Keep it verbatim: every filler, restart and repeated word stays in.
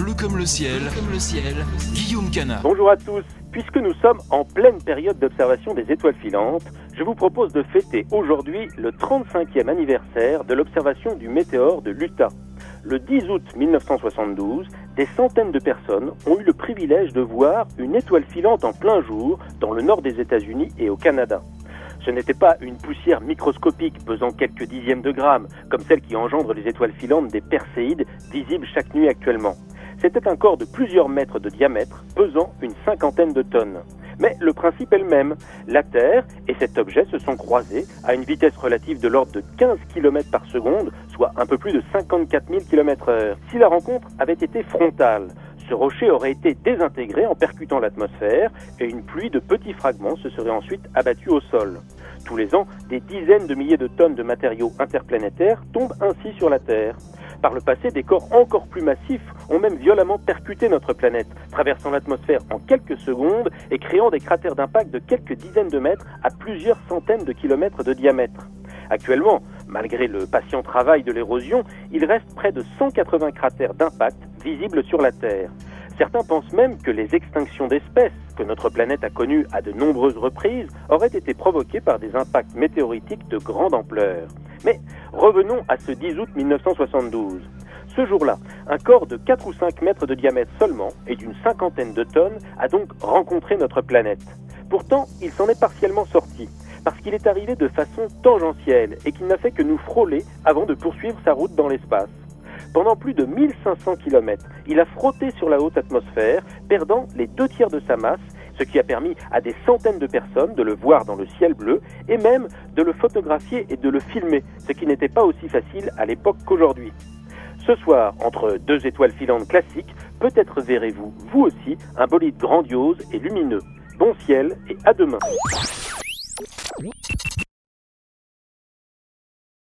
Bleu comme le ciel, comme le ciel, Guillaume Canat. Bonjour à tous. Puisque nous sommes en pleine période d'observation des étoiles filantes, je vous propose de fêter aujourd'hui le trente-cinquième anniversaire de l'observation du météore de l'Utah. Le dix août mille neuf cent soixante-douze, des centaines de personnes ont eu le privilège de voir une étoile filante en plein jour dans le nord des États-Unis et au Canada. Ce n'était pas une poussière microscopique pesant quelques dixièmes de grammes, comme celle qui engendre les étoiles filantes des Perséides, visibles chaque nuit actuellement. C'était un corps de plusieurs mètres de diamètre, pesant une cinquantaine de tonnes. Mais le principe est le même. La Terre et cet objet se sont croisés à une vitesse relative de l'ordre de quinze kilomètres par seconde, soit un peu plus de cinquante-quatre mille kilomètres heure. Si la rencontre avait été frontale, ce rocher aurait été désintégré en percutant l'atmosphère et une pluie de petits fragments se serait ensuite abattue au sol. Tous les ans, des dizaines de milliers de tonnes de matériaux interplanétaires tombent ainsi sur la Terre. Par le passé, des corps encore plus massifs ont même violemment percuté notre planète, traversant l'atmosphère en quelques secondes et créant des cratères d'impact de quelques dizaines de mètres à plusieurs centaines de kilomètres de diamètre. Actuellement, malgré le patient travail de l'érosion, il reste près de cent quatre-vingts cratères d'impact visibles sur la Terre. Certains pensent même que les extinctions d'espèces que notre planète a connues à de nombreuses reprises auraient été provoquées par des impacts météoritiques de grande ampleur. Mais revenons à ce dix août mille neuf cent soixante-douze. Ce jour-là, un corps de quatre ou cinq mètres de diamètre seulement et d'une cinquantaine de tonnes a donc rencontré notre planète. Pourtant, il s'en est partiellement sorti, parce qu'il est arrivé de façon tangentielle et qu'il n'a fait que nous frôler avant de poursuivre sa route dans l'espace. Pendant plus de mille cinq cents kilomètres, il a frotté sur la haute atmosphère, perdant les deux tiers de sa masse, ce qui a permis à des centaines de personnes de le voir dans le ciel bleu et même de le photographier et de le filmer, ce qui n'était pas aussi facile à l'époque qu'aujourd'hui. Ce soir, entre deux étoiles filantes classiques, peut-être verrez-vous, vous aussi, un bolide grandiose et lumineux. Bon ciel et à demain.